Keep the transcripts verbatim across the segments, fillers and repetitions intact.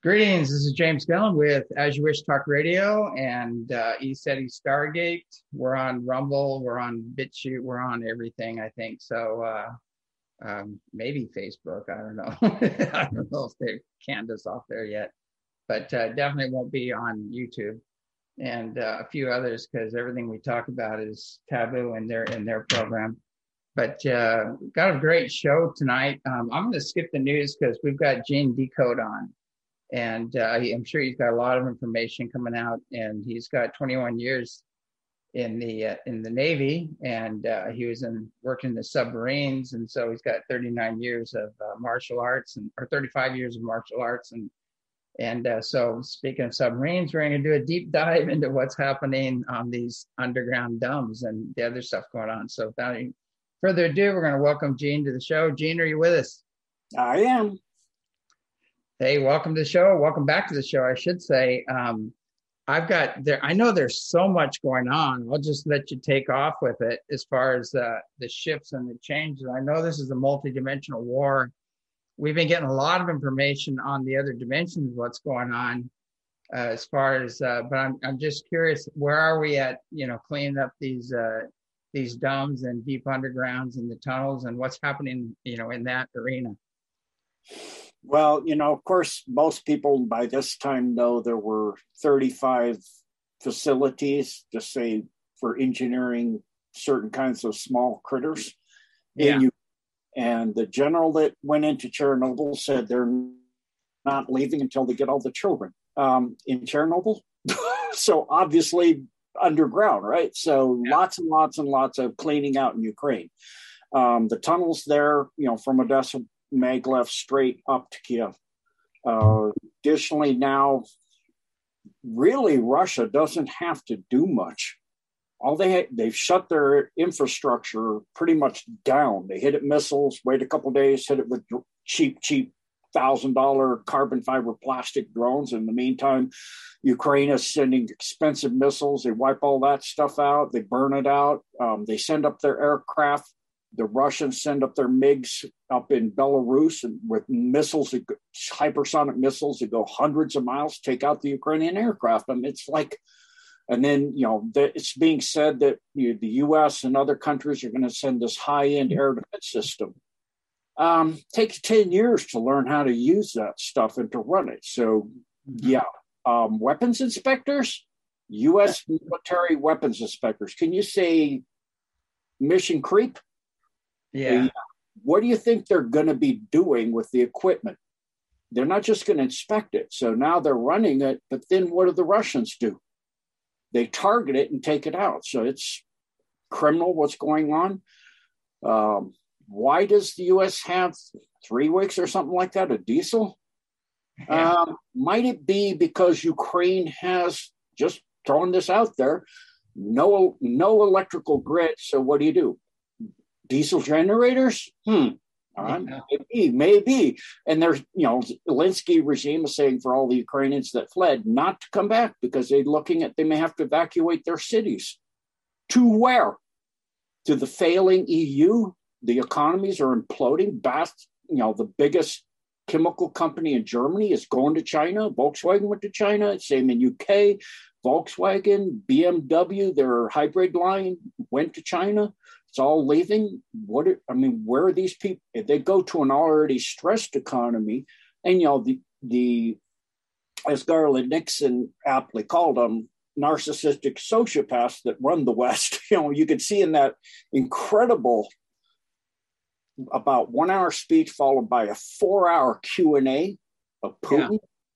Greetings. This is James Gillen with As You Wish Talk Radio and uh, ECETI Stargate. We're on Rumble. We're on BitChute. We're on everything, I think. So uh, um, maybe Facebook. I don't know. I don't know if they've canned us off there yet, but uh, definitely won't be on YouTube and uh, a few others because everything we talk about is taboo in their in their program. But uh, got a great show tonight. Um, I'm going to skip the news because we've got Gene Decode on. And uh, I'm sure he's got a lot of information coming out, and he's got twenty-one years in the uh, in the Navy, and uh, he was in working in the submarines, and so he's got thirty-nine years of uh, martial arts, and or thirty-five years of martial arts, and and uh, so speaking of submarines, we're going to do a deep dive into what's happening on these underground dumps and the other stuff going on. So without any further ado, we're going to welcome Gene to the show. Gene, are you with us? I am. Hey, welcome to the show. Welcome back to the show, I should say. Um, I've got there. I know there's so much going on. I'll just let you take off with it as far as uh, the shifts and the changes. I know this is a multi-dimensional war. We've been getting a lot of information on the other dimensions, what's going on uh, as far as, uh, but I'm I'm just curious, where are we at, you know, cleaning up these uh, these domes and deep undergrounds and the tunnels and what's happening, you know, in that arena? Well, you know, of course, most people by this time know there were thirty-five facilities, just say for engineering certain kinds of small critters. Yeah. And, you, and the general that went into Chernobyl said they're not leaving until they get all the children um, in Chernobyl. So obviously underground, right? So yeah. lots and lots and lots of cleaning out in Ukraine. Um, the tunnels there, you know, from Odessa, maglev straight up to Kiev. Uh, additionally, now, really, Russia doesn't have to do much. All they ha- they've shut their infrastructure pretty much down. They hit it missiles, wait a couple days, hit it with cheap, cheap thousand dollar carbon fiber plastic drones. In the meantime, Ukraine is sending expensive missiles. They wipe all that stuff out. They burn it out. Um, they send up their aircraft. The Russians send up their MiGs up in Belarus and with missiles, hypersonic missiles that go hundreds of miles, take out the Ukrainian aircraft. I mean, it's like, and then, you know, it's being said that you know, the U S and other countries are going to send this high-end air defense system. Um, takes ten years to learn how to use that stuff and to run it. So, yeah, um, weapons inspectors, U S military weapons inspectors. Can you say mission creep? Yeah. What do you think they're going to be doing with the equipment? They're not just going to inspect it. So now they're running it, but then what do the Russians do? They target it and take it out. So it's criminal what's going on. Um, why does the U S have three weeks or something like that of diesel? Yeah. Um, might it be because Ukraine has, just throwing this out there, no, no electrical grid. So what do you do? Diesel generators? Hmm. Uh, yeah. Maybe, maybe. And there's, you know, Zelensky regime is saying for all the Ukrainians that fled not to come back because they're looking at, they may have to evacuate their cities. To where? To the failing E U. The economies are imploding. Bath, you know, the biggest chemical company in Germany is going to China. Volkswagen went to China. Same in U K. Volkswagen, B M W, their hybrid line went to China. It's all leaving. What are, I mean, where are these people? If they go to an already stressed economy, and you know the the as Garland Nixon aptly called them, narcissistic sociopaths that run the West. You know, you could see in that incredible about one hour speech followed by a four hour Q and A of Putin. Yeah.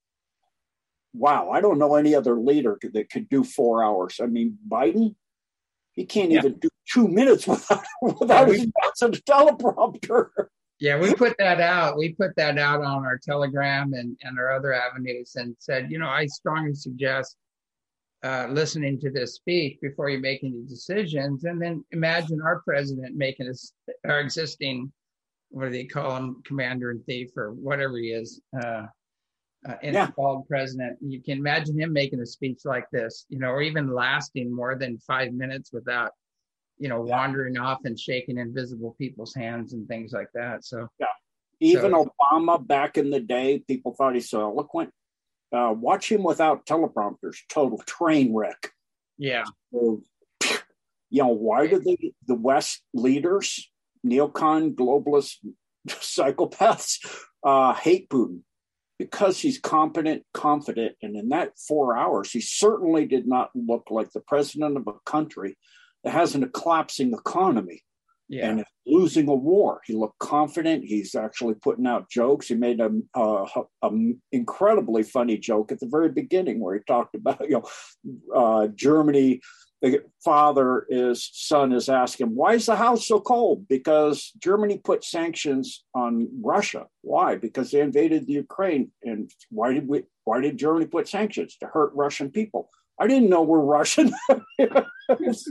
Wow, I don't know any other leader that could do four hours. I mean, Biden, he can't yeah. even do two minutes without without yeah, his we, a teleprompter. Yeah, we put that out. We put that out on our Telegram and, and our other avenues and said, you know, I strongly suggest uh, listening to this speech before you make any decisions. And then imagine our president making us, our existing, what do they call him, commander in chief or whatever he is, uh, uh, installed yeah. president. You can imagine him making a speech like this, you know, or even lasting more than five minutes without, you know, wandering off and shaking invisible people's hands and things like that. So, yeah, even so, Obama back in the day, people thought he's so eloquent. Uh, watch him without teleprompters, total train wreck. Yeah. So, you know, why do they, the West leaders, neocon, globalist psychopaths, uh, hate Putin? Because he's competent, confident, and in that four hours, he certainly did not look like the president of a country that has a collapsing economy yeah. and is losing a war. He looked confident. He's actually putting out jokes. He made an incredibly funny joke at the very beginning where he talked about, you know, uh, Germany. The father, his son is asking, why is the house so cold? Because Germany put sanctions on Russia. Why? Because they invaded the Ukraine. And why did we? Why did Germany put sanctions? To hurt Russian people. I didn't know we're Russian. it's,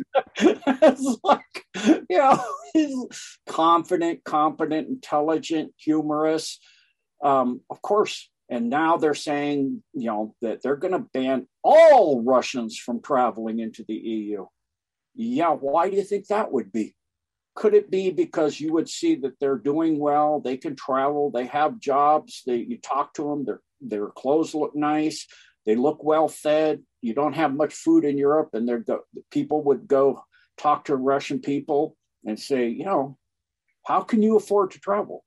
it's like, you know, he's confident, competent, intelligent, humorous. Um, of course. And now they're saying, you know, that they're going to ban all Russians from traveling into the E U. Yeah, why do you think that would be? Could it be because you would see that they're doing well, they can travel, they have jobs, they you talk to them, their their clothes look nice, they look well fed. You don't have much food in Europe, and they're the people would go talk to Russian people and say, you know, how can you afford to travel?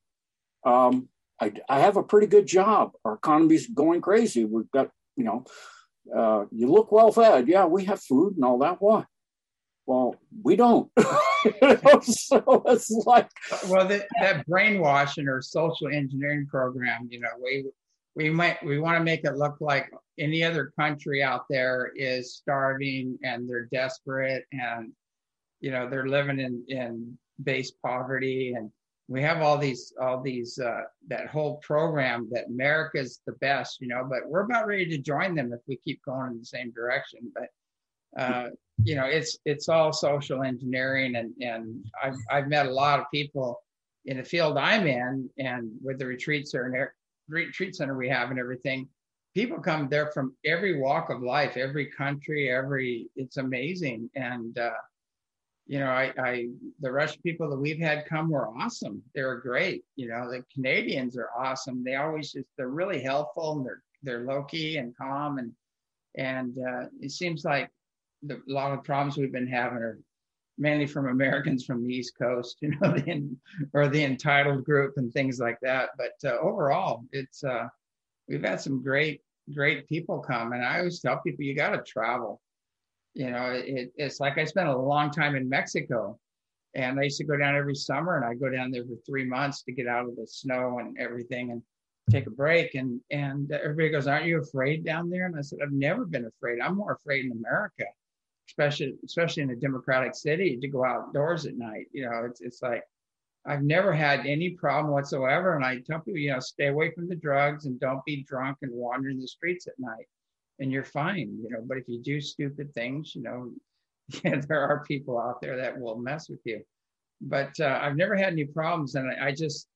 Um, I, I have a pretty good job. Our economy's going crazy. We've got, you know, uh, you look well fed. Yeah, we have food and all that. Why? Well, we don't. You know, so it's like, well, the, that brainwashing or social engineering program, you know, we we might we want to make it look like any other country out there is starving and they're desperate and, you know, they're living in in base poverty, and we have all these, all these, uh, that whole program that America's the best, you know, but we're about ready to join them if we keep going in the same direction. But, uh, you know, it's, it's all social engineering. And, and I've, I've met a lot of people in the field I'm in, and with the retreat center, retreat center we have and everything, people come there from every walk of life, every country, every, it's amazing. And, uh, you know, I, I, the Russian people that we've had come were awesome. They were great. You know, the Canadians are awesome. They always just, they're really helpful, and they're, they're low key and calm. And, and uh, it seems like the, a lot of problems we've been having are mainly from Americans from the East Coast, you know, the, or the entitled group and things like that. But uh, overall, it's, uh, we've had some great, great people come. And I always tell people, you got to travel. You know, it, it's like I spent a long time in Mexico, and I used to go down every summer, and I go down there for three months to get out of the snow and everything and take a break. And and everybody goes, aren't you afraid down there? And I said, I've never been afraid. I'm more afraid in America, especially especially in a democratic city, to go outdoors at night. You know, it's it's like I've never had any problem whatsoever. And I tell people, you know, stay away from the drugs and don't be drunk and wander in the streets at night, and you're fine, you know. But if you do stupid things, you know, yeah, there are people out there that will mess with you. But uh, I've never had any problems, and I, I just,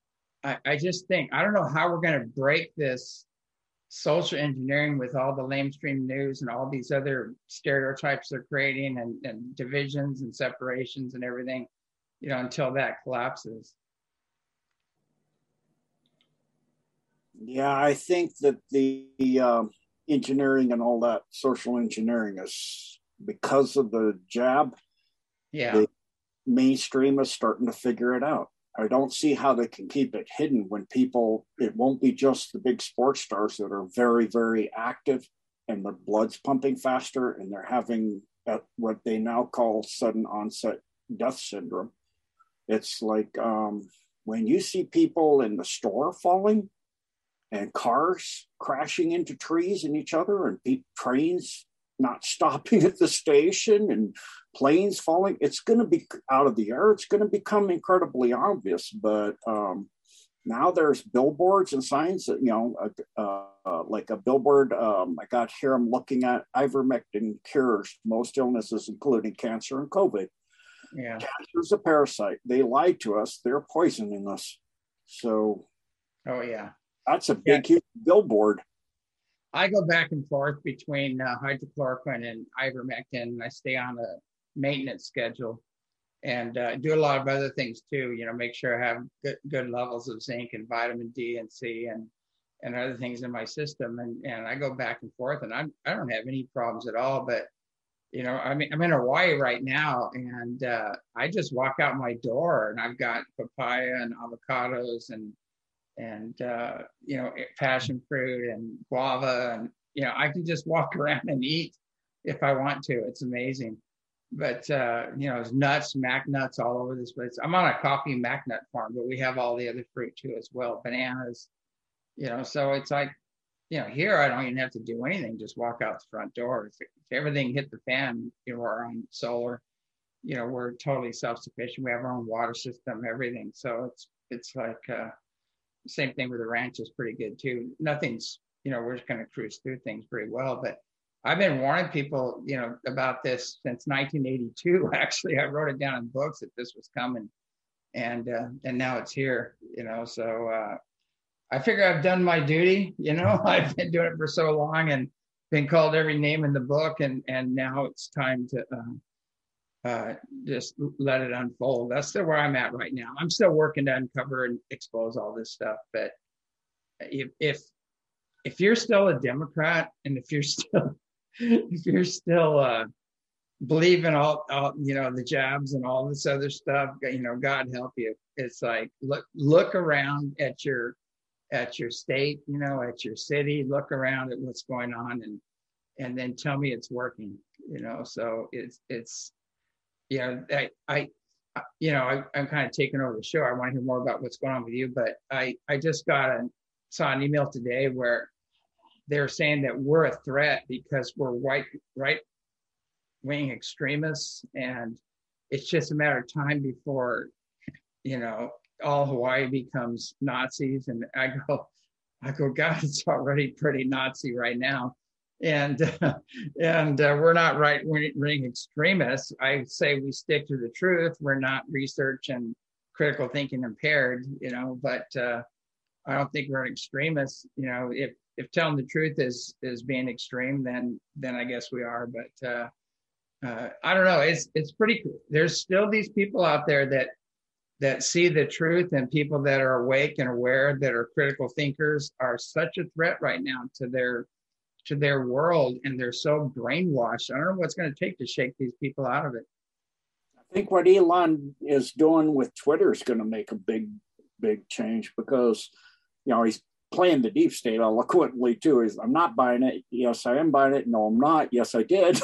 I, I just think I don't know how we're going to break this social engineering with all the lamestream news and all these other stereotypes they're creating, and, and divisions and separations and everything, you know, until that collapses. Yeah, I think that the um, engineering and all that social engineering is because of the jab. Yeah. The mainstream is starting to figure it out. I don't see how they can keep it hidden when people, it won't be just the big sports stars that are very, very active and their blood's pumping faster and they're having what they now call sudden onset death syndrome. It's like um, when you see people in the store falling and cars crashing into trees and each other, and pe- trains not stopping at the station and planes falling, it's going to be out of the air. It's going to become incredibly obvious. But um, now there's billboards and signs that, you know, uh, uh, like a billboard. Um, I got here, I'm looking at ivermectin cures most illnesses, including cancer and COVID. Yeah. Cancer is a parasite. They lied to us. They're poisoning us. So, oh yeah, that's a big, yeah. huge billboard. I go back and forth between uh, hydrochloroquine and ivermectin. I stay on a maintenance schedule and uh, do a lot of other things too. You know, make sure I have good, good levels of zinc and vitamin D and C, and and other things in my system, and and I go back and forth, and I I don't have any problems at all. But you know, I mean, I'm in Hawaii right now, and uh, I just walk out my door, and I've got papaya and avocados and and uh, you know, passion fruit and guava, and you know, I can just walk around and eat if I want to. It's amazing. But uh, you know, there's nuts, mac nuts all over this place. I'm on a coffee mac nut farm, but we have all the other fruit too as well, bananas. You know, so it's like, you know, here I don't even have to do anything, just walk out the front door. If, if everything hit the fan, you know, we're on solar, you know, we're totally self-sufficient. We have our own water system, everything. So it's it's like uh, same thing with the ranch is pretty good too. Nothing's, you know, we're just going to cruise through things pretty well. But I've been warning people, you know, about this since nineteen eighty-two. Actually, I wrote it down in books that this was coming, and uh, and now it's here. You know, so uh, I figure I've done my duty. You know, I've been doing it for so long and been called every name in the book, and and now it's time to uh, uh, just let it unfold. That's still where I'm at right now. I'm still working to uncover and expose all this stuff, but if if if you're still a Democrat, and if you're still if you're still uh, believing all, all, you know, the jabs and all this other stuff, you know, God help you. It's like, look, look around at your, at your state, you know, at your city, look around at what's going on, and, and then tell me it's working, you know? So it's, it's, you know, I, I, you know, I, I'm kind of taking over the show. I want to hear more about what's going on with you, but I, I just got a, saw an email today where they're saying that we're a threat because we're white, right wing extremists. And it's just a matter of time before, you know, all Hawaii becomes Nazis. And I go, I go, God, it's already pretty Nazi right now. And, uh, and uh, we're not right wing extremists. I say we stick to the truth. We're not research and critical thinking impaired, you know, but uh, I don't think we're an extremist. You know, if, if telling the truth is is being extreme, then then I guess we are. But uh, uh, I don't know. It's it's pretty cool. There's still these people out there that that see the truth, and people that are awake and aware, that are critical thinkers, are such a threat right now to their to their world, and they're so brainwashed. I don't know what's going to take to shake these people out of it. I think what Elon is doing with Twitter is going to make a big, big change, because, you know, he's playing the deep state eloquently too. He's, I'm not buying it. Yes, I am buying it. No, I'm not. Yes, I did.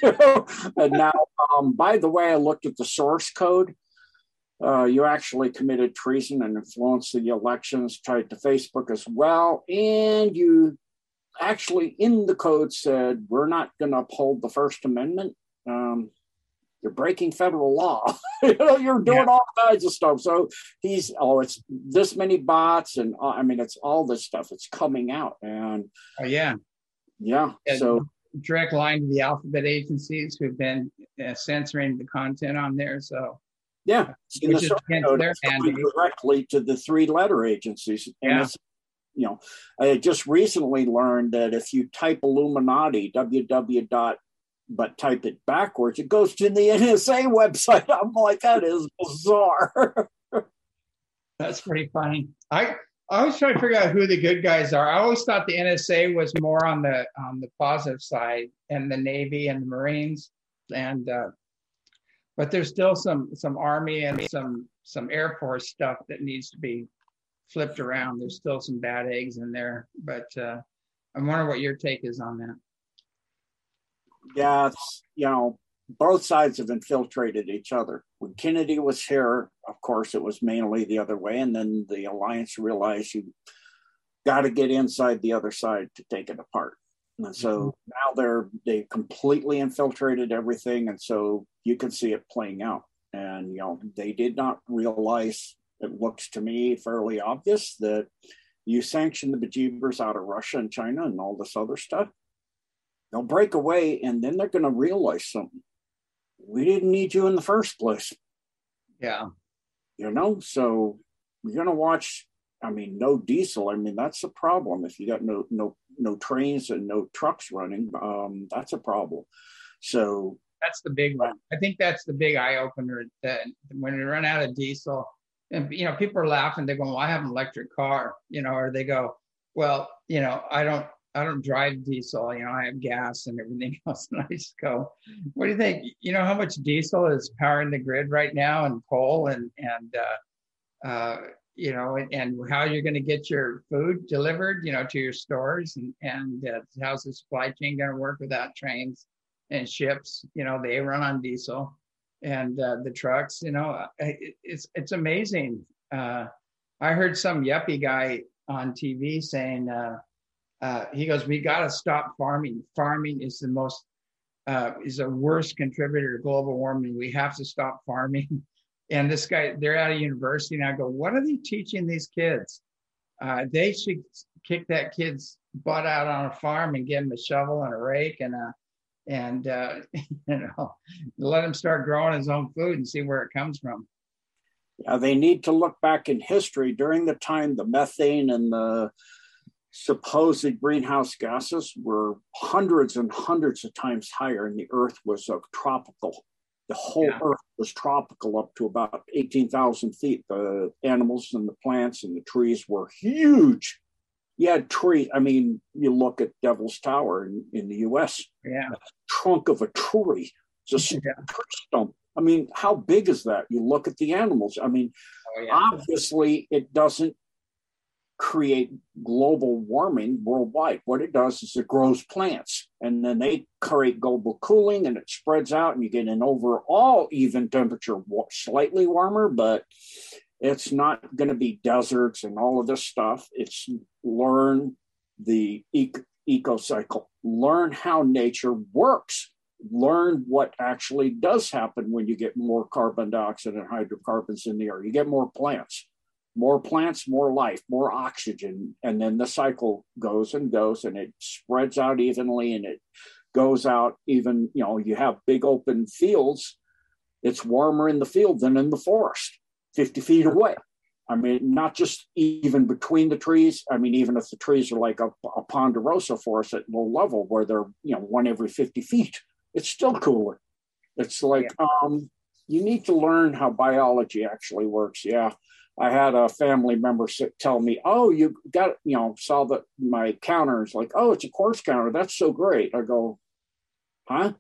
And now, um, by the way, I looked at the source code. Uh, you actually committed treason and influenced the elections, tied to Facebook as well. And you actually in the code said, we're not going to uphold the First Amendment. Um, you're breaking federal law. You know, you're doing yeah. all kinds of stuff. So he's, oh, it's this many bots. And uh, I mean, it's all this stuff. It's coming out. And oh, yeah. Yeah. yeah. So direct line to the alphabet agencies who've been uh, censoring the content on there. So yeah, in which the is source code, their directly to the three letter agencies. And yeah. it's, you know, I just recently learned that if you type Illuminati, www. but type it backwards, it goes to the N S A website. I'm like, that is bizarre. That's pretty funny. I I always try to figure out who the good guys are. I always thought the N S A was more on the on the positive side, and the Navy and the Marines, and uh, but there's still some some Army and some some Air Force stuff that needs to be flipped around. There's still some bad eggs in there, but uh, I'm wondering what your take is on that. Yeah, it's, you know, both sides have infiltrated each other. When Kennedy was here, of course, it was mainly the other way. And then the alliance realized you got to get inside the other side to take it apart. And so mm-hmm. now they're, they completely infiltrated everything. And so you can see it playing out. And, you know, they did not realize, it looks to me fairly obvious, that you sanction the bejeebers out of Russia and China and all this other stuff. They'll break away, and then they're going to realize something. We didn't need you in the first place. Yeah. You know, so you're going to watch, I mean, no diesel. I mean, that's a problem. If you got no no no trains and no trucks running, um, that's a problem. So that's the big one. I think that's the big eye opener, that when we run out of diesel, and, you know, people are laughing. They go, well, I have an electric car, you know, or they go, Well, you know, I don't I don't drive diesel. You know, I have gas and everything else, and I just go. What do you think? You know how much diesel is powering the grid right now, and coal, and and uh, uh, you know, and, and how you're going to get your food delivered, you know, to your stores, and and uh, how's the supply chain going to work without trains and ships? You know, they run on diesel, and uh, the trucks. You know, it, it's it's amazing. Uh, I heard some yuppie guy on T V saying, uh, uh, he goes, we got to stop farming. Farming is the most, uh, is the worst contributor to global warming. We have to stop farming. And this guy, they're at a university, and I go, what are they teaching these kids? Uh, they should kick that kid's butt out on a farm and give him a shovel and a rake and a, and uh, you know, let him start growing his own food and see where it comes from. Yeah, they need to look back in history during the time the methane and the supposed greenhouse gases were hundreds and hundreds of times higher, and the earth was a tropical. The whole yeah. earth was tropical up to about eighteen thousand feet. The animals and the plants and the trees were huge. You had tree. I mean, you look at Devil's Tower in, in the U S. Yeah, the trunk of a tree, just yeah. a tree stump. I mean, how big is that? You look at the animals. I mean, oh, yeah. obviously, it doesn't create global warming worldwide. What it does is it grows plants, and then they create global cooling, and it spreads out, and you get an overall even temperature, slightly warmer, but it's not going to be deserts and all of this stuff. It's learn the eco, eco cycle, learn how nature works. Learn what actually does happen when you get more carbon dioxide and hydrocarbons in the air. You get more plants, more plants, more life, more oxygen. And then the cycle goes and goes, and it spreads out evenly, and it goes out even, you know, you have big open fields. It's warmer in the field than in the forest, fifty feet away. I mean, not just even between the trees. I mean, even if the trees are like a, a ponderosa forest at low level where they're, you know, one every fifty feet. It's still cooler. It's like, yeah. um, you need to learn how biology actually works. Yeah. I had a family member tell me, oh, you got, you know, saw that my counter is like, oh, it's a quartz counter. That's so great. I go, huh?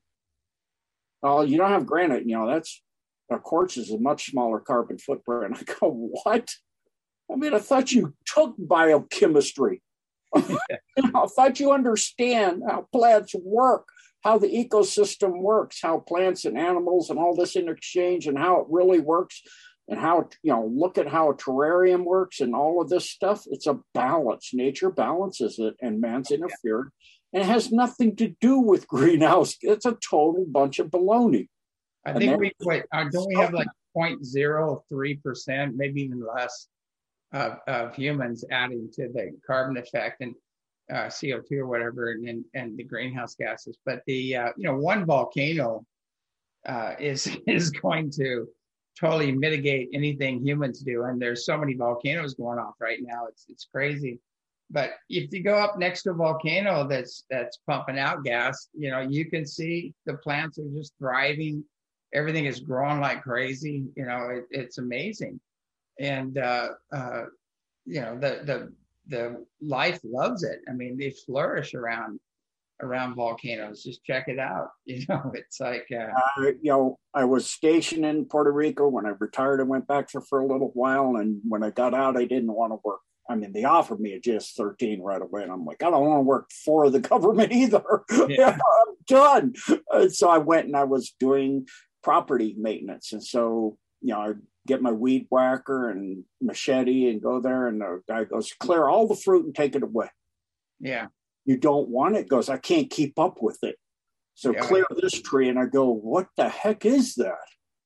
Oh, you don't have granite. You know, that's, a quartz is a much smaller carbon footprint. I go, what? I mean, I thought you took biochemistry. you know, I thought you understand how plants work, how the ecosystem works, how plants and animals and all this interchange, and how it really works, and how, you know, look at how a terrarium works and all of this stuff. It's a balance. Nature balances it, and man's interfered. And it has nothing to do with greenhouse. It's a total bunch of baloney. I think we, wait, uh, don't we have like zero point zero three percent, maybe even less, of, of humans adding to the carbon effect and uh, C O two or whatever, and, and and the greenhouse gases. But the uh, you know, one volcano uh, is is going to totally mitigate anything humans do, and there's so many volcanoes going off right now. It's it's crazy. But if you go up next to a volcano that's that's pumping out gas, you know, you can see the plants are just thriving. Everything is growing like crazy. You know, it, it's amazing, and uh, uh, you know, the the the life loves it. I mean, they flourish around around volcanoes. Just check it out. You know, it's like uh, uh, you know, I was stationed in Puerto Rico. When I retired, I went back there for a little while, and when I got out, I didn't want to work. I mean, they offered me a G S thirteen right away, and I'm like, I don't want to work for the government either. Yeah. I'm done. And so I went and I was doing property maintenance. And so, you know, I get my weed whacker and machete and go there, and the guy goes, clear all the fruit and take it away. Yeah. You don't want it? Goes, I can't keep up with it. So yeah. Clear this tree. And I go, what the heck is that?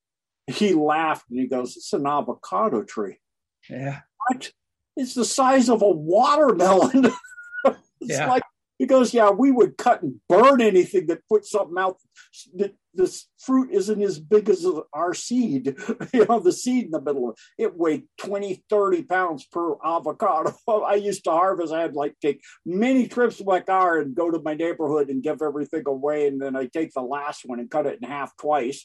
He laughed and he goes, it's an avocado tree. Yeah. What? It's the size of a watermelon. It's yeah. like, he goes, yeah, we would cut and burn anything that put something out. This fruit isn't as big as our seed. You know, the seed in the middle of it, it weighed twenty, thirty pounds per avocado. I used to harvest. I had like take many trips with my car and go to my neighborhood and give everything away. And then I take the last one and cut it in half twice.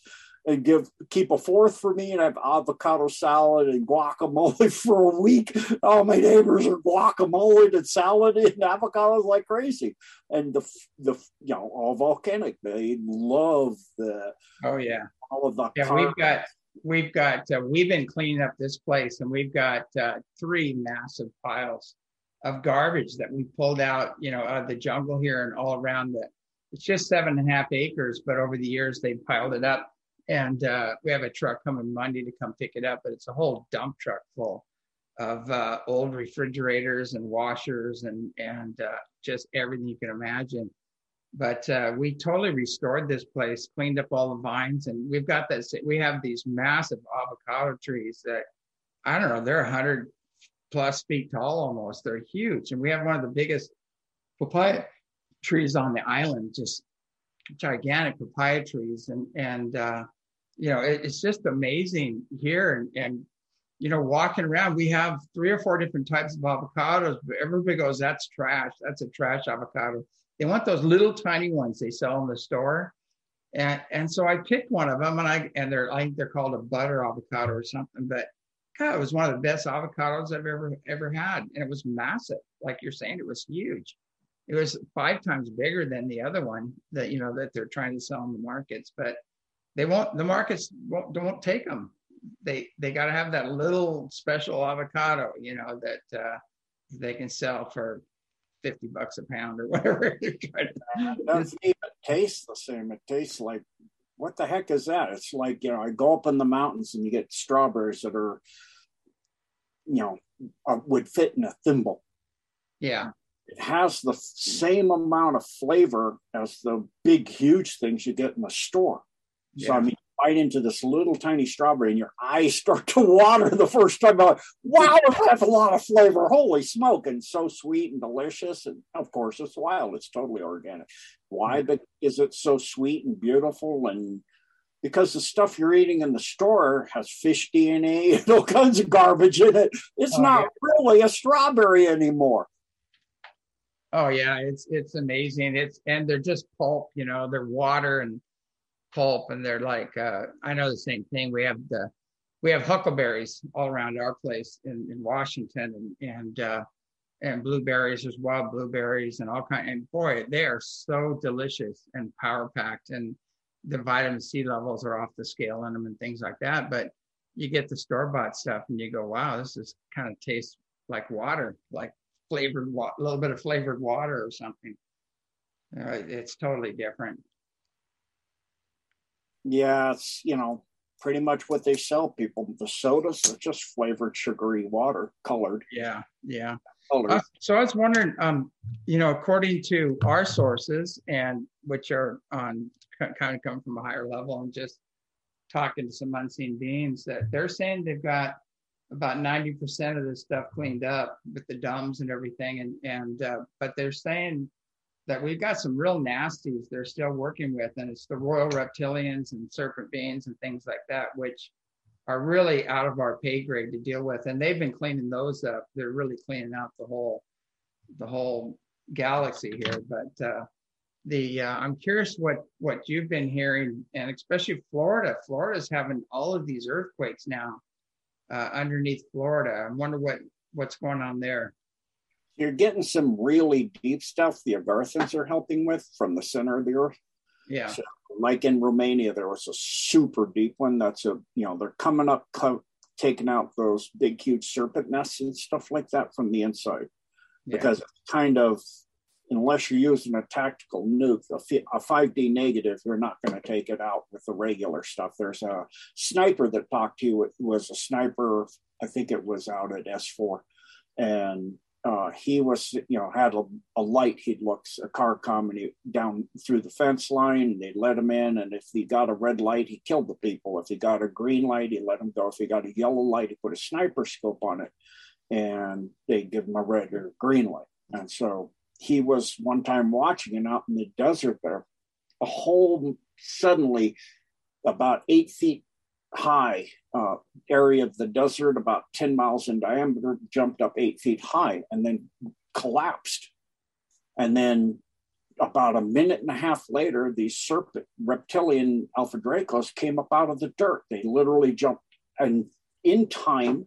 and give keep a fourth for me and have avocado salad and guacamole for a week. All my neighbors are guacamole and salad and avocados like crazy. And the the you know all volcanic. They love the oh yeah all of the yeah car- we've got we've got uh, we've been cleaning up this place, and we've got uh, three massive piles of garbage that we pulled out, you know, out of the jungle here and all around the. It's just seven and a half acres, but over the years they piled it up. And uh, we have a truck coming Monday to come pick it up, but it's a whole dump truck full of uh, old refrigerators and washers and and uh, just everything you can imagine. But uh, we totally restored this place, cleaned up all the vines, and we've got this. We have these massive avocado trees that I don't know, they're one hundred plus feet tall almost. They're huge, and we have one of the biggest papaya trees on the island, just gigantic papaya trees, and and uh, you know it, it's just amazing here. And, and you know, walking around, we have three or four different types of avocados, but everybody goes, "That's trash. That's a trash avocado." They want those little tiny ones they sell in the store, and and so I picked one of them, and I and they're I think they're called a butter avocado or something, but God, it was one of the best avocados I've ever ever had, and it was massive, like you're saying, it was huge. It was five times bigger than the other one that, you know, that they're trying to sell in the markets, but they won't, the markets won't, won't take them. They, they got to have that little special avocado, you know, that uh, they can sell for fifty bucks a pound or whatever. They're trying to. It doesn't even taste the same. It tastes like, what the heck is that? It's like, you know, I go up in the mountains and you get strawberries that are, you know, uh, would fit in a thimble. Yeah. It has the same amount of flavor as the big, huge things you get in the store. Yeah. So, I mean, you bite into this little tiny strawberry and your eyes start to water the first time. Like, wow, it has a lot of flavor. Holy smoke. And so sweet and delicious. And of course, it's wild. It's totally organic. Why mm-hmm. is it so sweet and beautiful? And because the stuff you're eating in the store has fish D N A and all kinds of garbage in it. It's oh, not yeah. really a strawberry anymore. Oh yeah, it's it's amazing. It's and they're just pulp, you know, they're water and pulp, and they're like uh, I know the same thing. We have the we have huckleberries all around our place in, in Washington, and and uh, and blueberries. There's wild blueberries and all kind. And boy, they are so delicious and power packed, and the vitamin C levels are off the scale in them and things like that. But you get the store bought stuff, and you go, wow, this is kind of tastes like water, like. Flavored water, a little bit of flavored water or something. Uh, it's totally different. Yeah, it's, you know, pretty much what they sell people. The sodas are just flavored, sugary water, colored. Yeah, yeah. Uh, so I was wondering, um, you know, according to our sources, and which are on kind of come from a higher level, and just talking to some unseen beings, that they're saying they've got about ninety percent of this stuff cleaned up with the dumbs and everything. And, and uh, but they're saying that we've got some real nasties they're still working with, and it's the royal reptilians and serpent beings and things like that, which are really out of our pay grade to deal with. And they've been cleaning those up. They're really cleaning out the whole, the whole galaxy here. But uh, the uh, I'm curious what, what you've been hearing, and especially Florida. Florida's having all of these earthquakes now. Uh, underneath Florida. I wonder what, what's going on there. You're getting some really deep stuff the Agarthans are helping with from the center of the earth. Yeah. So, like in Romania, there was a super deep one that's a, you know, they're coming up, co- taking out those big, huge serpent nests and stuff like that from the inside. Yeah. Because it's kind of, unless you're using a tactical nuke, a five D negative, you're not going to take it out with the regular stuff. There's a sniper that talked to you. It was a sniper, I think it was out at S four. And uh, he was, you know, had a, a light. He'd look, a car coming he, down through the fence line, and they'd let him in. And if he got a red light, he killed the people. If he got a green light, he let him go. If he got a yellow light, he put a sniper scope on it, and they'd give him a red or green light. And so he was one time watching it out in the desert there, a whole suddenly about eight feet high uh, area of the desert, about ten miles in diameter, jumped up eight feet high and then collapsed. And then about a minute and a half later, these serpent reptilian alpha dracos came up out of the dirt. They literally jumped and in time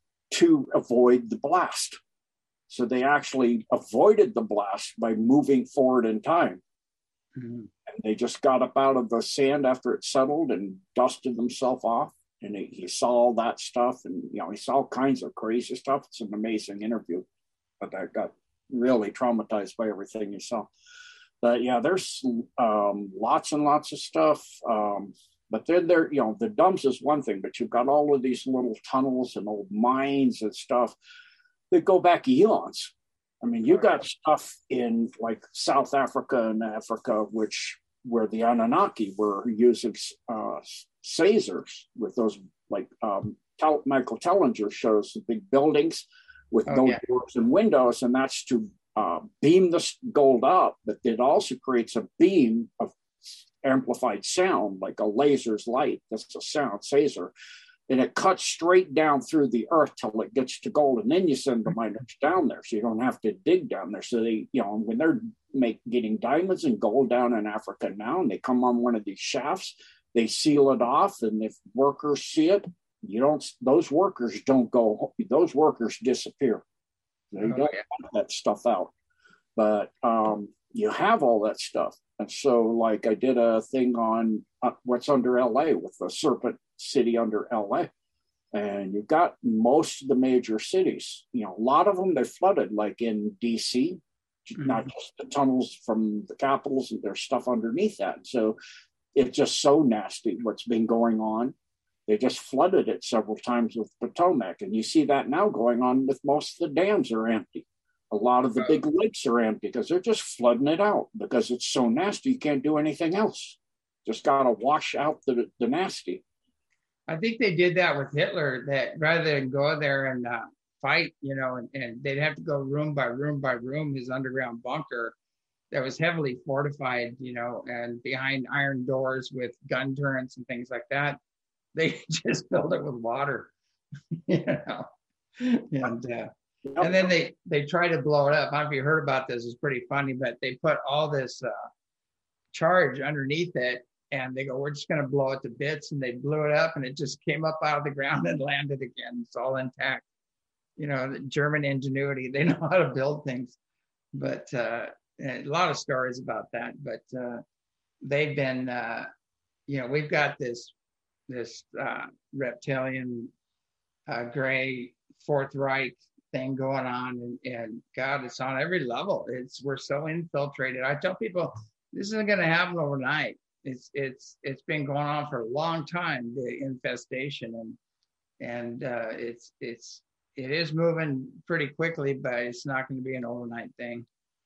to avoid the blast. So they actually avoided the blast by moving forward in time. Mm-hmm. And they just got up out of the sand after it settled and dusted themselves off. And he, he saw all that stuff, and you know, he saw all kinds of crazy stuff. It's an amazing interview, but I got really traumatized by everything he saw. But yeah, there's um, lots and lots of stuff. Um, but then there, you know, the dumps is one thing, but you've got all of these little tunnels and old mines and stuff that go back eons. I mean, you got stuff in like South Africa and Africa, which where the Anunnaki were using uh, phasers with those, like um, Tel- Michael Tellinger shows the big buildings with oh, no yeah. doors and windows, and that's to uh, beam the gold up, but it also creates a beam of amplified sound, like a laser's light. That's a sound phaser. And it cuts straight down through the earth till it gets to gold. And then you send the miners down there, so you don't have to dig down there. So they, you know, when they're make, getting diamonds and gold down in Africa now, and they come on one of these shafts, they seal it off. And if workers see it, you don't, those workers don't go, those workers disappear. They don't want that stuff out. But um, you have all that stuff. And so like I did a thing on uh, what's under L A with the Serpent City under L A. And you've got most of the major cities, you know, a lot of them, they flooded, like in D C, mm-hmm. not just the tunnels from the capitals, and there's stuff underneath that. So it's just so nasty what's been going on. They just flooded it several times with Potomac. And you see that now going on with most of the dams are empty. A lot of the big lakes are empty because they're just flooding it out because it's so nasty. You can't do anything else. Just got to wash out the, the nasty. I think they did that with Hitler, that rather than go there and uh, fight, you know, and, and they'd have to go room by room by room, his underground bunker that was heavily fortified, you know, and behind iron doors with gun turrets and things like that. They just filled it with water, you know, and uh, Yep. And then they, they try to blow it up. I don't know if you heard about this. It's pretty funny, but they put all this uh, charge underneath it, and they go, we're just going to blow it to bits. And they blew it up, and it just came up out of the ground and landed again. It's all intact. You know, the German ingenuity. They know how to build things. But uh, a lot of stories about that. But uh, they've been, uh, you know, we've got this, this uh, reptilian, uh, gray, Fourth Reich thing going on, and, and God, it's on every level. It's we're so infiltrated. I tell people this isn't going to happen overnight. It's it's it's been going on for a long time, the infestation, and and uh, it's it's it is moving pretty quickly, but it's not going to be an overnight thing.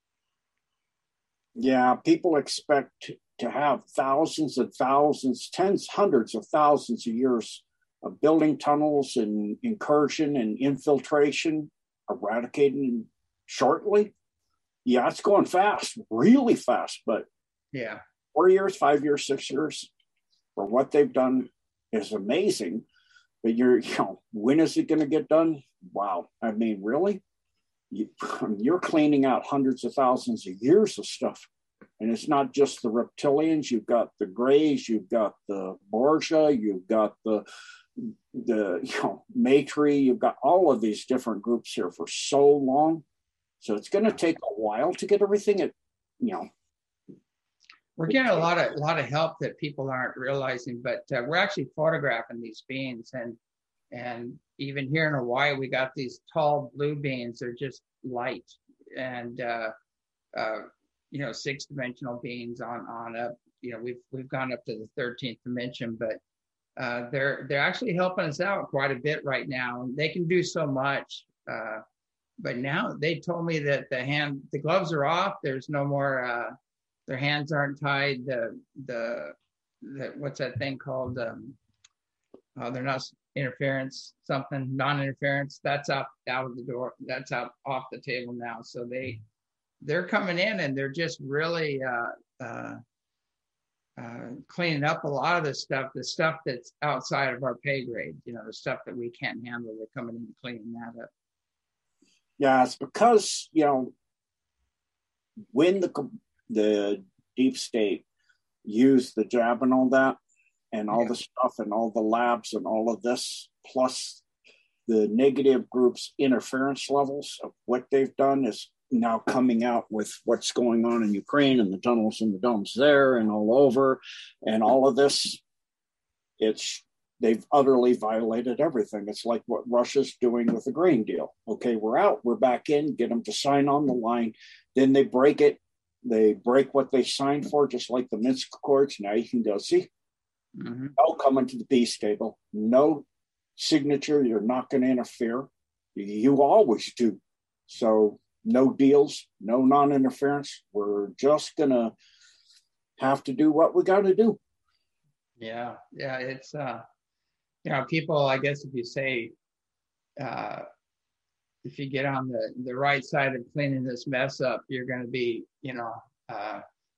Yeah, people expect to have thousands and thousands, tens, hundreds of thousands of years of building tunnels and incursion and infiltration, eradicating shortly. Yeah, it's going fast, really fast. But yeah, four years, five years, six years for what they've done is amazing. But you're, you know, when is it going to get done? Wow. I mean, really? You, you're cleaning out hundreds of thousands of years of stuff. And it's not just the reptilians. You've got the Greys, you've got the Borgia, you've got the the you know Matri, you've got all of these different groups here for so long. So it's going to take a while to get everything at, you know. We're getting a lot of a lot of help that people aren't realizing, but uh, we're actually photographing these beings, and and even here in Hawaii, we got these tall blue beings. They're just light, and uh, uh, you know, six dimensional beings on on up. You know, we've we've gone up to the thirteenth dimension, but uh, they're they're actually helping us out quite a bit right now. And they can do so much, uh, but now they told me that the hand the gloves are off. There's no more. Uh, their hands aren't tied. The the, the what's that thing called? Um, uh, they're not interference something non-interference. That's out out of the door. That's out off the table now. So they. They're coming in and they're just really uh, uh, uh, cleaning up a lot of the stuff, the stuff that's outside of our pay grade, you know, the stuff that we can't handle. They're coming in and cleaning that up. Yeah, it's because, you know, when the the deep state used the jab and all that, and all yeah. the stuff and all the labs and all of this, plus the negative groups' interference levels of what they've done is now coming out with what's going on in Ukraine and the tunnels and the domes there and all over, and all of this. It's they've utterly violated everything. It's like what Russia's doing with the grain deal. Okay, we're out, we're back in, get them to sign on the line. Then they break it. They break what they signed for, just like the Minsk Accords. Now you can go, see, mm-hmm. no coming to the peace table. No signature. You're not going to interfere. You always do. So no deals, no non-interference. We're just going to have to do what we got to do. Yeah, yeah, it's, uh, you know, people, I guess if you say, uh, if you get on the, the right side of cleaning this mess up, you're going to be, you know, uh,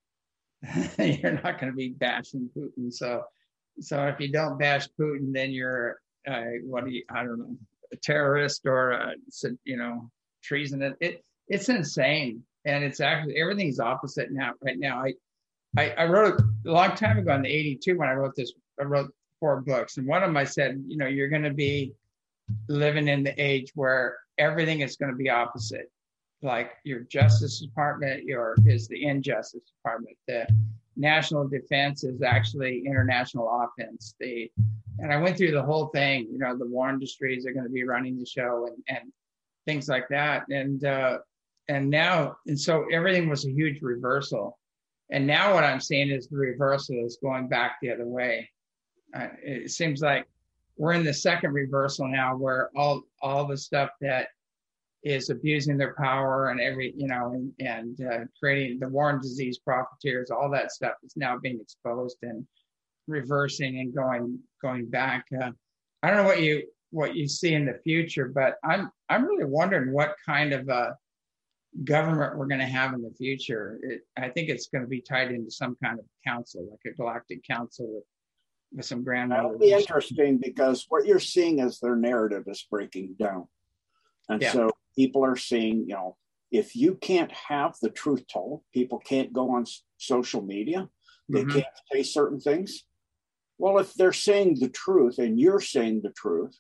you're not going to be bashing Putin. So, so if you don't bash Putin, then you're, uh, what do you, I don't know, a terrorist or, a, you know, treason. It, it It's insane. And it's actually, everything's opposite now, right now. I, I, I wrote a long time ago in the eighty-two when I wrote this, I wrote four books. And one of them I said, you know, you're going to be living in the age where everything is going to be opposite. Like your Justice Department, your is the Injustice Department. The national defense is actually international offense. The and I went through the whole thing. You know, the war industries are going to be running the show and and things like that. And uh, and now and so everything was a huge reversal. And now what I'm seeing is the reversal is going back the other way. Uh, it seems like we're in the second reversal now, where all all the stuff that is abusing their power and every, you know, and, and uh, creating the war and disease profiteers, all that stuff is now being exposed and reversing and going going back. Uh, I don't know what you what you see in the future, but I'm I'm really wondering what kind of a government we're going to have in the future. It, I think it's going to be tied into some kind of council, like a galactic council with, with some grandmothers. That'll be interesting because what you're seeing is their narrative is breaking down. And yeah. so people are seeing, you know, if you can't have the truth told, people can't go on social media. They mm-hmm. can't say certain things. Well, if they're saying the truth and you're saying the truth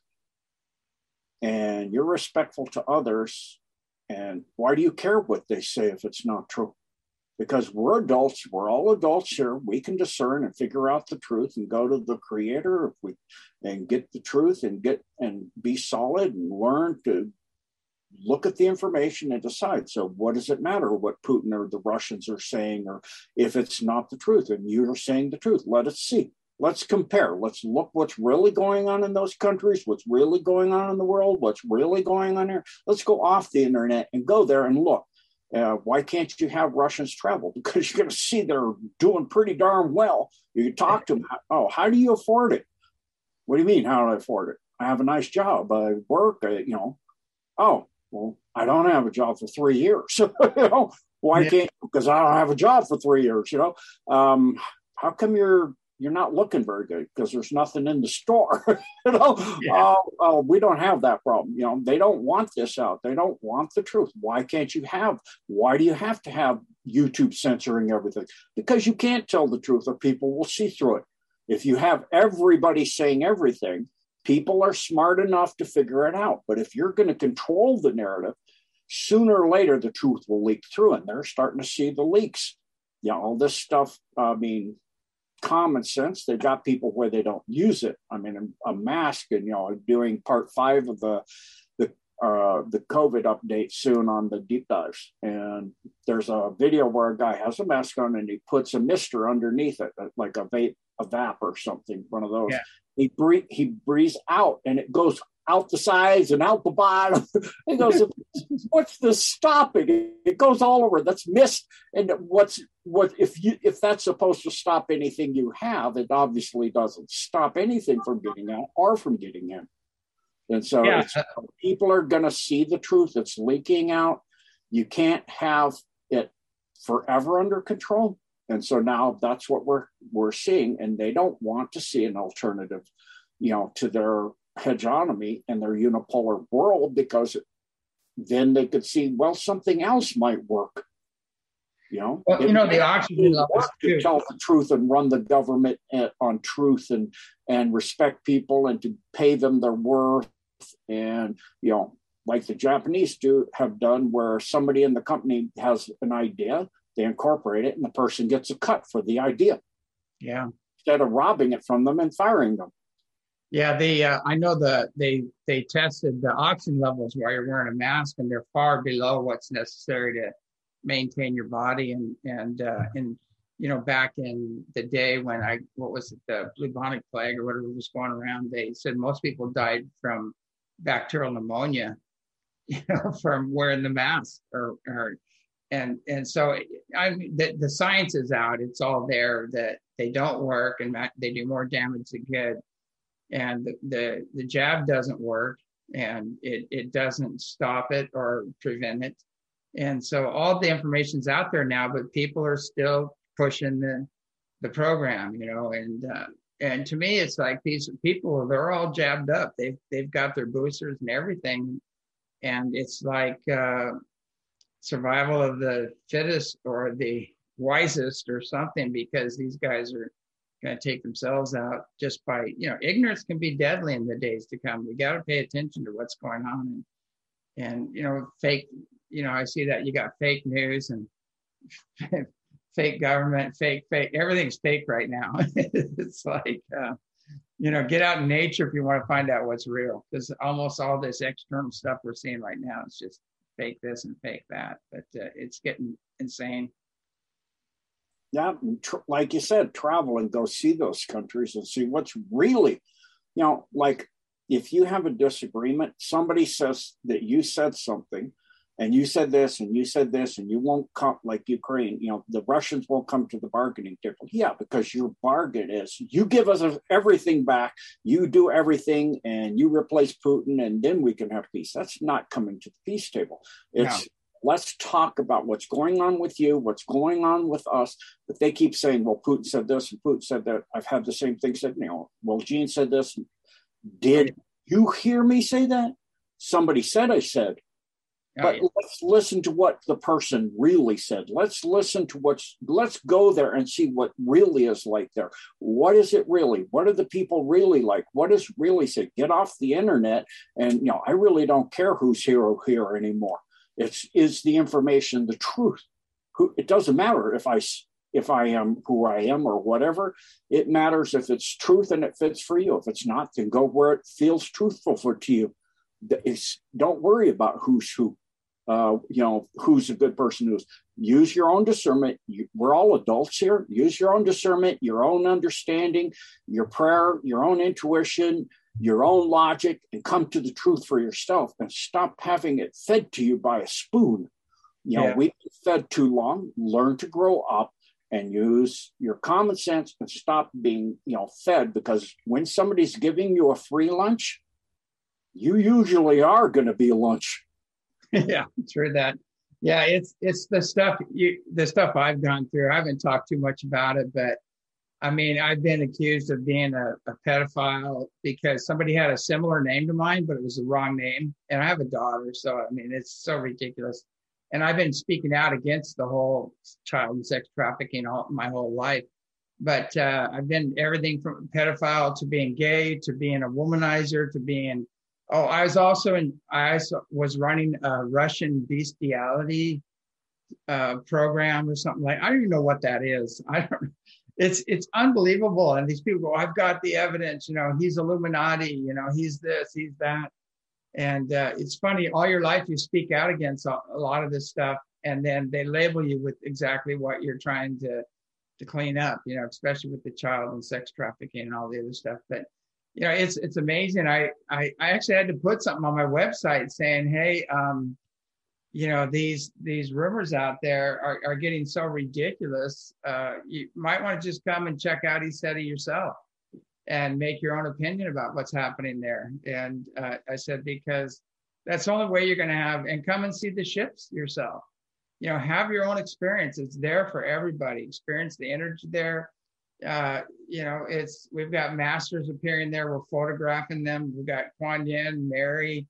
and you're respectful to others, and why do you care what they say if it's not true? Because we're adults, we're all adults here. We can discern and figure out the truth and go to the creator if we and get the truth and get and be solid and learn to look at the information and decide. So what does it matter what Putin or the Russians are saying, or if it's not the truth and you're saying the truth? Let us see. Let's compare. Let's look what's really going on in those countries, what's really going on in the world, what's really going on here. Let's go off the internet and go there and look. Uh, why can't you have Russians travel? Because you're going to see they're doing pretty darn well. You talk to them. Oh, how do you afford it? What do you mean, how do I afford it? I have a nice job. I work, I, you know. Oh, well, I don't have a job for three years. you know, why yeah. can't, because I don't have a job for three years, you know. Um, how come you're, you're not looking very good? Because there's nothing in the store. you know, yeah. uh, uh, we don't have that problem. You know, they don't want this out. They don't want the truth. Why can't you have? Why do you have to have YouTube censoring everything? Because you can't tell the truth, or people will see through it. If you have everybody saying everything, people are smart enough to figure it out. But if you're going to control the narrative, sooner or later the truth will leak through, and they're starting to see the leaks. You know, all this stuff. I mean. Common sense. They got people where they don't use it. I mean, a, a mask, and you know, doing part five of the the uh, the COVID update soon on the deep dives. And there's a video where a guy has a mask on and he puts a mister underneath it, like a vape, a vap or something, one of those. Yeah. He breathe, he breathes out, and it goes out the sides and out the bottom. He goes, what's the stopping? It goes all over. That's mist. And what's what if you if that's supposed to stop anything you have, it obviously doesn't stop anything from getting out or from getting in. And so yeah. it's, people are going to see the truth. It's leaking out. You can't have it forever under control. And so now that's what we're we're seeing. And they don't want to see an alternative, you know, to their hegemony and their unipolar world, because then they could see, well, something else might work. You know, well, it, you know, the oxygen levels to too. tell the truth and run the government on truth and and respect people and to pay them their worth, and you know, like the Japanese do have done, where somebody in the company has an idea, they incorporate it, and the person gets a cut for the idea. Yeah. Instead of robbing it from them and firing them. Yeah, the uh, I know the they they tested the oxygen levels while you're wearing a mask, and they're far below what's necessary to maintain your body. And and uh, and you know, back in the day when I what was it, the bubonic plague or whatever was going around, they said most people died from bacterial pneumonia, you know, from wearing the mask or or and and so I mean the, the science is out, it's all there, that they don't work and that they do more damage than good. And the, the, the jab doesn't work, and it, it doesn't stop it or prevent it. And so all the information's out there now, but people are still pushing the, the program, you know, and, uh, and to me, it's like these people, they're all jabbed up. They've, they've got their boosters and everything. And it's like uh, survival of the fittest or the wisest or something, because these guys are going to take themselves out just by, you know, ignorance can be deadly in the days to come. We got to pay attention to what's going on. And, and, you know, fake, you know, I see that you got fake news and fake government, fake, fake, everything's fake right now. It's like, uh, you know, get out in nature if you want to find out what's real, because almost all this external stuff we're seeing right now is just fake this and fake that, but uh, it's getting insane. Yeah, tr- like you said, travel and go see those countries and see what's really, you know, like if you have a disagreement, somebody says that you said something and you said this and you said this and you won't come, like Ukraine, you know, the Russians won't come to the bargaining table. Yeah, because your bargain is you give us everything back, you do everything and you replace Putin and then we can have peace. That's not coming to the peace table. It's, no. Let's talk about what's going on with you, what's going on with us. But they keep saying, well, Putin said this and Putin said that. I've had the same thing said, you know, well, Gene said this. Did you hear me say that? Somebody said I said. Oh, but yeah. Let's listen to what the person really said. Let's listen to what's, let's go there and see what really is like there. What is it really? What are the people really like? What is really said? Get off the internet. And, you know, I really don't care who's hero here anymore. It's, is the information the truth? Who, it doesn't matter if I, if I am who I am or whatever. It matters if it's truth and it fits for you. If it's not, then go where it feels truthful for to you. It's, don't worry about who's who. Uh, you know, who's a good person who's. Use your own discernment. You, we're all adults here. Use your own discernment, your own understanding, your prayer, your own intuition, your own logic, and come to the truth for yourself and stop having it fed to you by a spoon. You know, yeah. We've been fed too long. Learn to grow up and use your common sense and stop being, you know, fed, because when somebody's giving you a free lunch, you usually are going to be lunch. Yeah, true that. Yeah, it's it's the stuff you the stuff I've gone through. I haven't talked too much about it, but I mean, I've been accused of being a, a pedophile because somebody had a similar name to mine, but it was the wrong name. And I have a daughter, so I mean, it's so ridiculous. And I've been speaking out against the whole child and sex trafficking all my whole life. But uh, I've been everything from pedophile to being gay to being a womanizer to being. Oh, I was also in. I also was running a Russian bestiality uh, program or something like. I don't even know what that is. I don't. It's it's unbelievable. And these people go, I've got the evidence. You know, he's Illuminati. You know, he's this, he's that. And uh, it's funny. All your life you speak out against a, a lot of this stuff, and then they label you with exactly what you're trying to to clean up. You know, especially with the child and sex trafficking and all the other stuff. But you know, it's it's amazing. I, I, I actually had to put something on my website saying, hey, um, you know, these these rumors out there are, are getting so ridiculous. Uh, you might want to just come and check out ECETI yourself and make your own opinion about what's happening there. And uh, I said, because that's the only way you're going to have, and come and see the ships yourself. You know, have your own experience. It's there for everybody. Experience the energy there. Uh, you know, it's, we've got masters appearing there. We're photographing them. We've got Kuan Yin, Mary,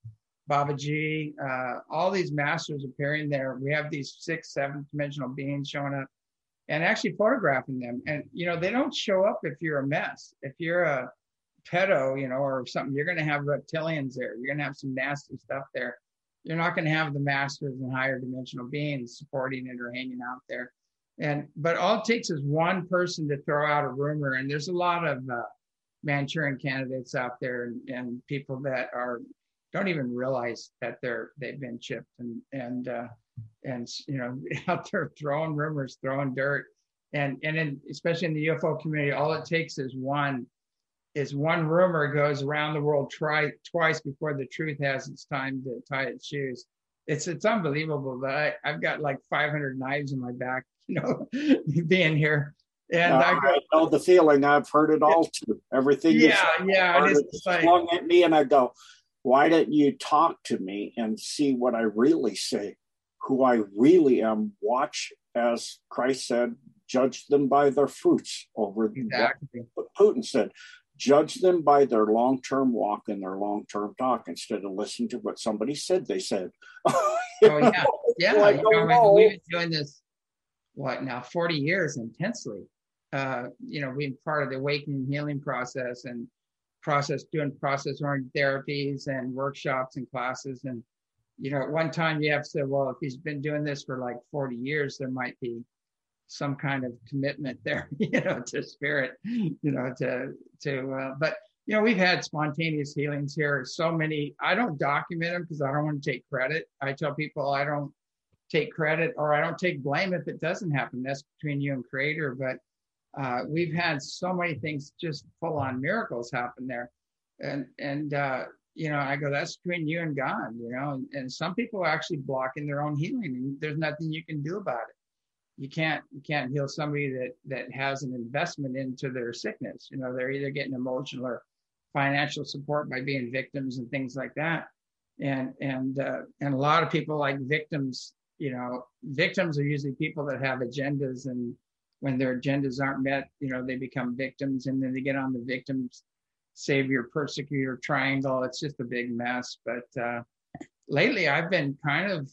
Babaji, uh, all these masters appearing there. We have these six, seven dimensional beings showing up and actually photographing them. And, you know, they don't show up if you're a mess. If you're a pedo, you know, or something, you're going to have reptilians there. You're going to have some nasty stuff there. You're not going to have the masters and higher dimensional beings supporting it or hanging out there. And, but all it takes is one person to throw out a rumor. And there's a lot of uh, Manchurian candidates out there and, and people that are, don't even realize that they're, they've been chipped and, and, uh, and, you know, out there throwing rumors, throwing dirt. And, and in, especially in the U F O community, all it takes is one, is one rumor goes around the world try, twice before the truth has its time to tie its shoes. It's, it's unbelievable, but I, I've got like five hundred knives in my back, you know, being here. And uh, I, go, I know the feeling. I've heard it all too. Everything. Yeah, yeah. And it's like, flung at me, and I go, "Why don't you talk to me and see what I really say, who I really am? Watch, as Christ said, judge them by their fruits." Over exactly. what Putin said, judge them by their long-term walk and their long-term talk instead of listening to what somebody said they said. Oh yeah, yeah. Like, you know, oh, we've been doing this what now forty years intensely. Uh, you know, being part of the awakening healing process and process doing process oriented therapies and workshops and classes. And, you know, at one time you have to say, well, if he's been doing this for like forty years, there might be some kind of commitment there, you know, to spirit, you know, to, to, uh, but, you know, we've had spontaneous healings here. So many, I don't document them because I don't want to take credit. I tell people I don't take credit or I don't take blame if it doesn't happen. That's between you and creator. But uh, we've had so many things, just full on miracles happen there. And, and, uh, you know, I go, that's between you and God, you know, and, and some people are actually blocking their own healing and there's nothing you can do about it. You can't, you can't heal somebody that, that has an investment into their sickness. You know, they're either getting emotional or financial support by being victims and things like that. And, and, uh, and a lot of people like victims, you know, victims are usually people that have agendas, and when their agendas aren't met, you know, they become victims, and then they get on the victims, savior, persecutor triangle. It's just a big mess. But uh, lately I've been kind of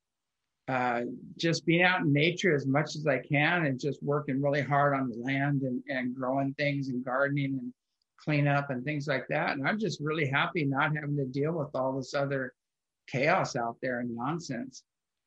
uh, just being out in nature as much as I can and just working really hard on the land and, and growing things and gardening and cleanup and things like that. And I'm just really happy not having to deal with all this other chaos out there and nonsense.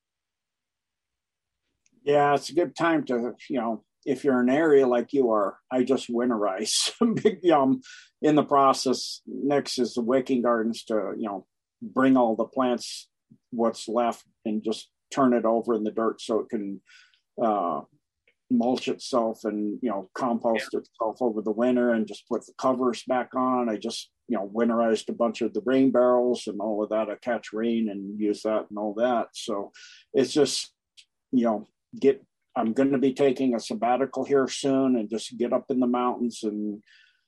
Yeah, it's a good time to, you know, if you're in an area like you are, I just winterize. Big um in the process. Next is the Waking Gardens to, you know, bring all the plants, what's left, and just turn it over in the dirt so it can uh, mulch itself and, you know, compost yeah. itself over the winter, and just put the covers back on. I just, you know, winterized a bunch of the rain barrels and all of that. I catch rain and use that and all that. So it's just, you know, get, I'm going to be taking a sabbatical here soon and just get up in the mountains and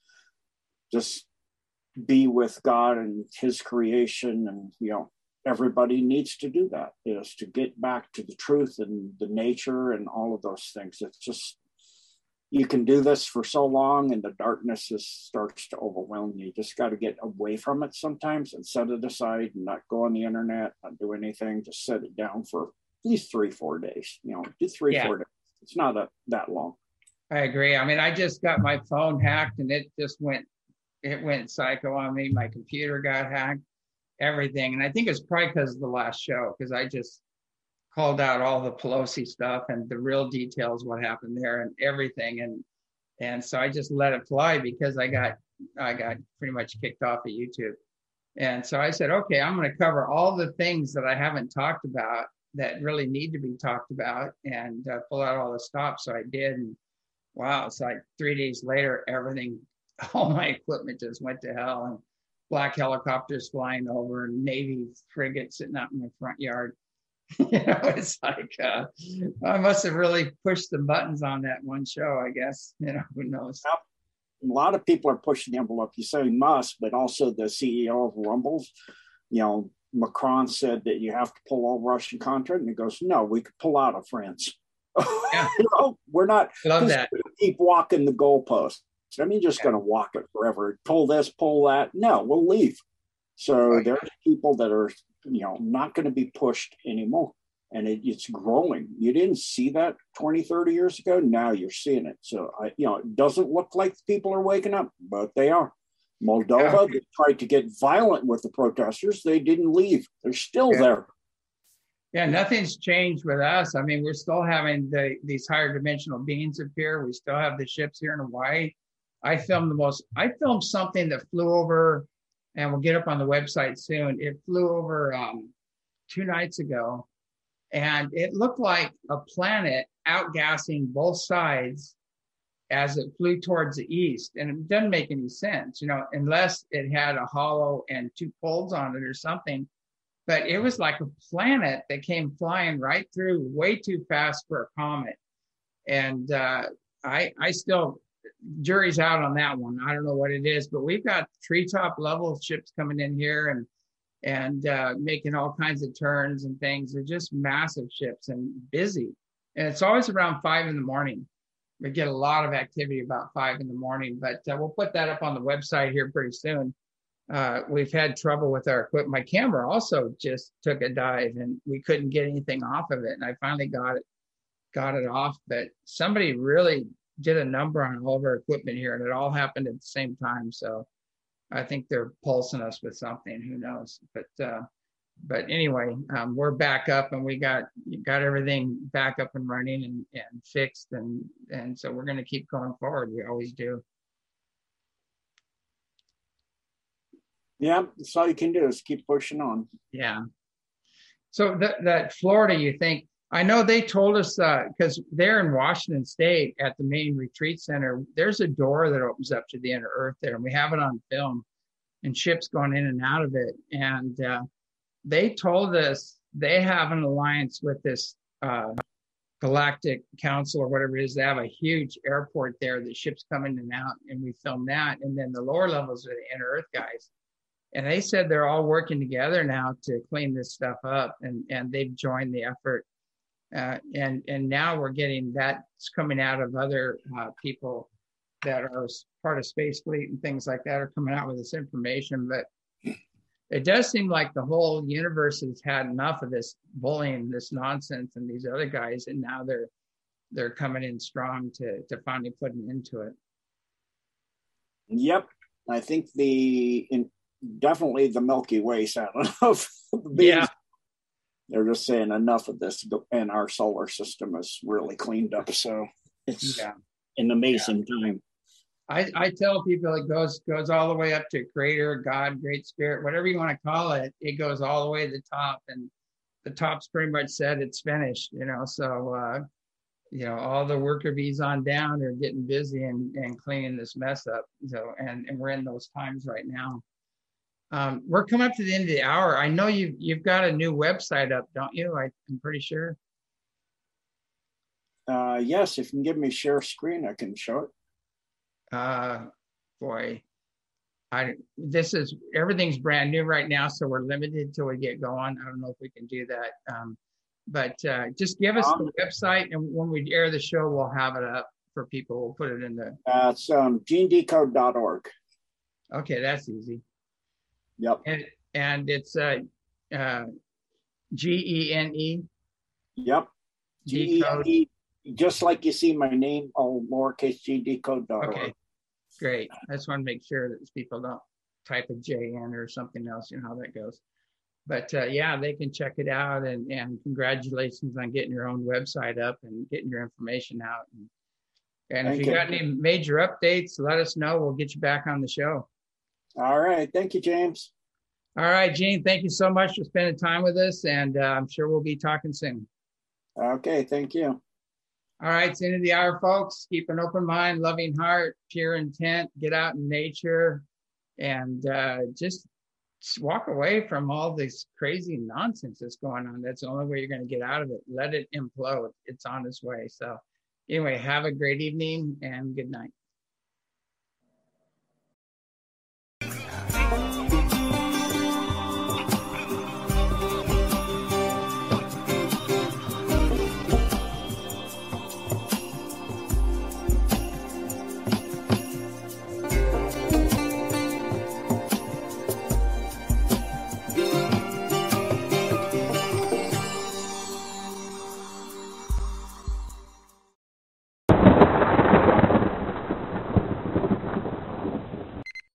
just be with God and his creation. And, you know, everybody needs to do that, is to get back to the truth and the nature and all of those things. It's just, you can do this for so long and the darkness just starts to overwhelm you. You just got to get away from it sometimes and set it aside and not go on the internet, not do anything, just set it down for at least three, four days, you know, do three, yeah. four days. It's not a, that long. I agree. I mean, I just got my phone hacked and it just went, it went psycho on me. My computer got hacked, everything. And I think it's probably because of the last show, because I just called out all the Pelosi stuff and the real details, what happened there and everything. And, and so I just let it fly because I got, I got pretty much kicked off of YouTube. And so I said, okay, I'm going to cover all the things that I haven't talked about that really need to be talked about and uh, pull out all the stops. So I did. And wow, it's like three days later, everything, all my equipment just went to hell, and black helicopters flying over and Navy frigates sitting out in my front yard. You know, it's like, uh, I must have really pushed the buttons on that one show, I guess. You know, who knows? A lot of people are pushing the envelope. You say must, but also the C E O of Rumbles, you know, Macron said that you have to pull all Russian content, and he goes, no, we could pull out of France. Yeah. You know, we're not Love that. Keep walking the goalpost. I mean, just yeah. going to walk it forever. Pull this, pull that. No, we'll leave. So there's people that are, you know, not going to be pushed anymore. And it, it's growing. You didn't see that twenty, thirty years ago. Now you're seeing it. So, I, you know, it doesn't look like people are waking up, but they are. Moldova, yeah. They tried to get violent with the protesters. They didn't leave. They're still yeah. there. Yeah, nothing's changed with us. I mean, we're still having the, these higher dimensional beings appear. We still have the ships here in Hawaii. I filmed the most, I filmed something that flew over, and we'll get up on the website soon. It flew over um, two nights ago, and it looked like a planet outgassing both sides as it flew towards the east. And it doesn't make any sense, you know, unless it had a hollow and two poles on it or something. But it was like a planet that came flying right through way too fast for a comet. And uh, I, I still, jury's out on that one. I don't know what it is, but we've got treetop level ships coming in here and and uh, making all kinds of turns and things. They're just massive ships and busy. And it's always around five in the morning. We get a lot of activity about five in the morning, but uh, we'll put that up on the website here pretty soon. Uh, we've had trouble with our equipment. My camera also just took a dive and we couldn't get anything off of it. And I finally got it, got it off, but somebody really did a number on all of our equipment here, and it all happened at the same time. So I think they're pulsing us with something, who knows, but, uh, but anyway, um, we're back up and we got, got everything back up and running and, and fixed. And, and so we're going to keep going forward. We always do. Yeah, that's all you can do is keep pushing on. Yeah. So that, that Florida, you think, I know they told us, because uh, there in Washington State at the main retreat center, there's a door that opens up to the inner earth there, and we have it on film and ships going in and out of it. And uh, they told us they have an alliance with this uh, Galactic Council or whatever it is. They have a huge airport there that ships come in and out, and we film that. And then the lower levels are the inner earth guys. And they said they're all working together now to clean this stuff up, and, and they've joined the effort. Uh, and and now we're getting that's coming out of other uh, people that are part of Space Fleet and things like that are coming out with this information. But it does seem like the whole universe has had enough of this bullying, this nonsense, and these other guys, and now they're they're coming in strong to to finally put an end to it. Yep, I think the in, definitely the Milky Way's had enough. Yeah. They're just saying enough of this, and our solar system is really cleaned up. So it's yeah. an amazing yeah. time. I, I tell people it goes goes all the way up to Creator, God, Great Spirit, whatever you want to call it. It goes all the way to the top, and the top's pretty much said it's finished. You know, so uh, you know all the worker bees on down are getting busy and, and cleaning this mess up. So and and we're in those times right now. Um, we're coming up to the end of the hour. I know you've, you've got a new website up, don't you? I, I'm pretty sure. Uh, yes, if you can give me share screen, I can show it. Uh, boy, I this is, everything's brand new right now, so we're limited till we get going. I don't know if we can do that. Um, but uh, just give us um, the website, and when we air the show, we'll have it up for people. We'll put it in the... Uh, it's um, gene decode dot org. Okay, that's easy. Yep. And and it's uh, uh, G E N E. Yep. G E N E, just like you see my name, all lowercase g decode dot org. Okay, great. I just want to make sure that people don't type a J in or something else, you know how that goes. But uh, yeah, they can check it out, and, and congratulations on getting your own website up and getting your information out. And, and if you, you got any major updates, let us know. We'll get you back on the show. All right. Thank you, James. All right, Gene. Thank you so much for spending time with us, and uh, I'm sure we'll be talking soon. Okay. Thank you. All right. It's the end of the hour, folks. Keep an open mind, loving heart, pure intent. Get out in nature, and uh, just walk away from all this crazy nonsense that's going on. That's the only way you're going to get out of it. Let it implode. It's on its way. So anyway, have a great evening and good night.